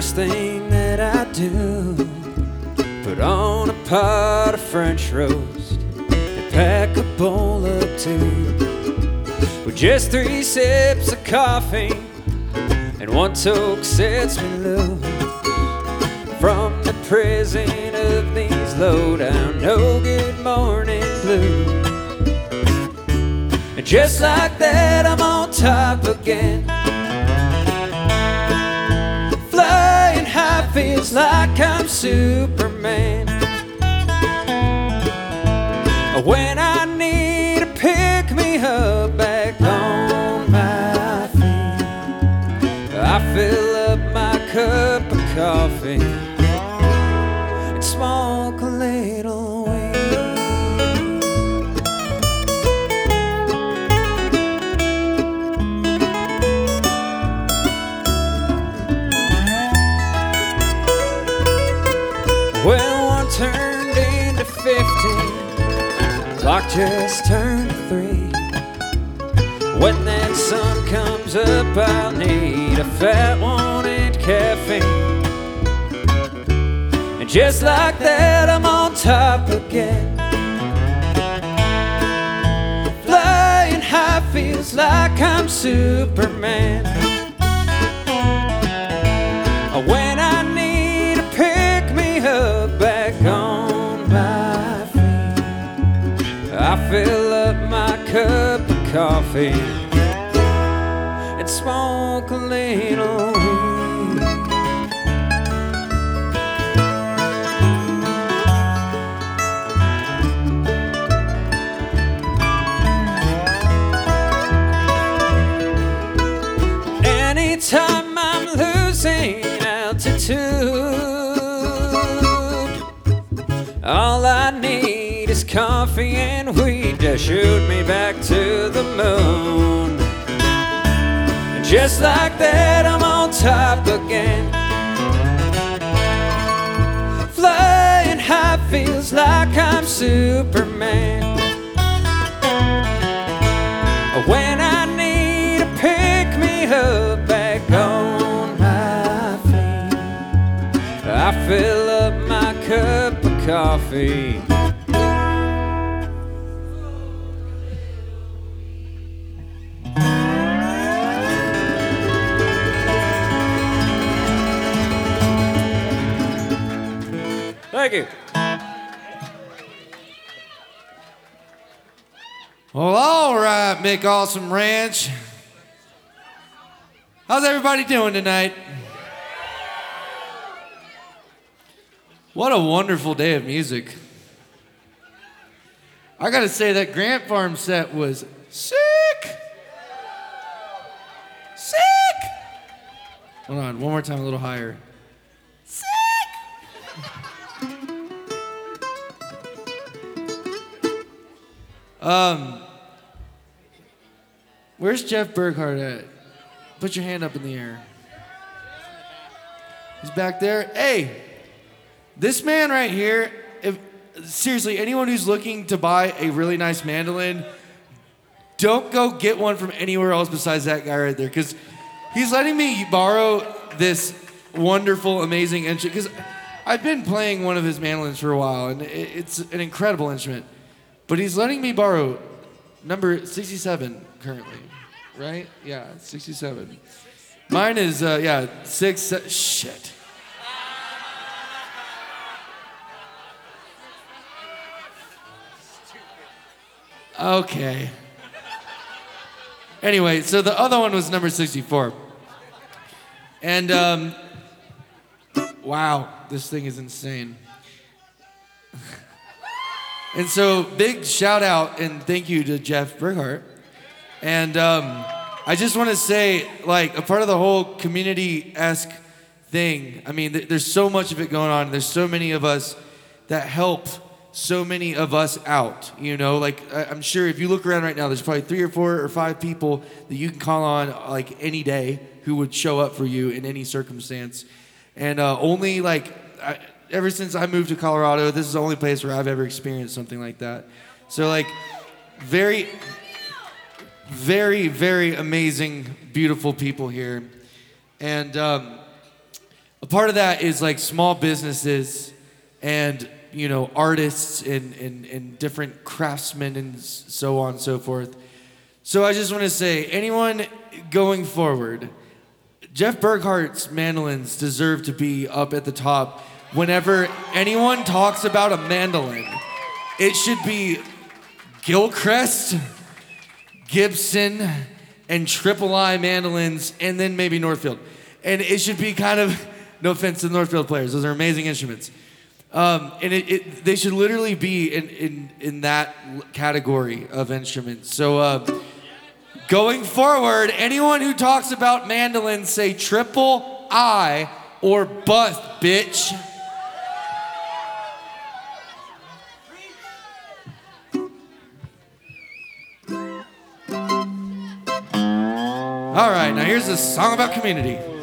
first thing that I do, put on a pot of French roast and pack a bowl up too, with just 3 sips of coffee and 1 toke sets me loose from the prison of these low-down, no good morning blues. And just like that, I'm on top again, flying high, feels like I'm Superman. When I need to pick me up back on my feet, I fill up my cup of coffee and smoke a little weed. Well, one turned into 15, clock just turned 3. When that sun comes up, I'll need a fat one and caffeine. And just like that, I'm on top again, flying high, feels like I'm Superman. When I need to pick me up back on my feet, I fill up my cup of coffee and smoke a little weed. Anytime I'm losing altitude, all I need is coffee and weed to shoot me back to the moon. And just like that, I'm on top again, flying high, feels like I'm Superman. When I need to pick me up back on my feet, I fill up my cup of coffee. Thank you. Well, all right, Mick Awesome Ranch. How's everybody doing tonight? What a wonderful day of music. I gotta say that Grant Farm set was sick. Sick. Hold on, one more time, a little higher. Sick. Where's Jeff Burkhart at? Put your hand up in the air. He's back there. Hey, this man right here, seriously, anyone who's looking to buy a really nice mandolin, don't go get one from anywhere else besides that guy right there, because he's letting me borrow this wonderful, amazing instrument, because I've been playing one of his mandolins for a while, and it's an incredible instrument, but he's letting me borrow number 67 currently, right? Yeah, 67. Mine is, 6, shit. Okay. Anyway, so the other one was number 64. And, wow, this thing is insane. And so, big shout out and thank you to Jeff Burkhart. And I just want to say, like, a part of the whole community-esque thing, I mean, there's so much of it going on. There's so many of us that help so many of us out, you know? Like, I'm sure if you look around right now, there's probably 3 or 4 or 5 people that you can call on, like, any day who would show up for you in any circumstance. And only, like, ever since I moved to Colorado, this is the only place where I've ever experienced something like that. So, like, very, very, very amazing, beautiful people here. And a part of that is like small businesses and, you know, artists and different craftsmen and so on and so forth. So I just want to say, anyone going forward, Jeff Burghart's mandolins deserve to be up at the top. Whenever anyone talks about a mandolin, it should be Gilchrist, Gibson, and Triple I mandolins, and then maybe Northfield. And it should be kind of, no offense to the Northfield players, those are amazing instruments. And they should literally be in that category of instruments. So going forward, anyone who talks about mandolins, say Triple I or bust, bitch. All right, now here's a song about community.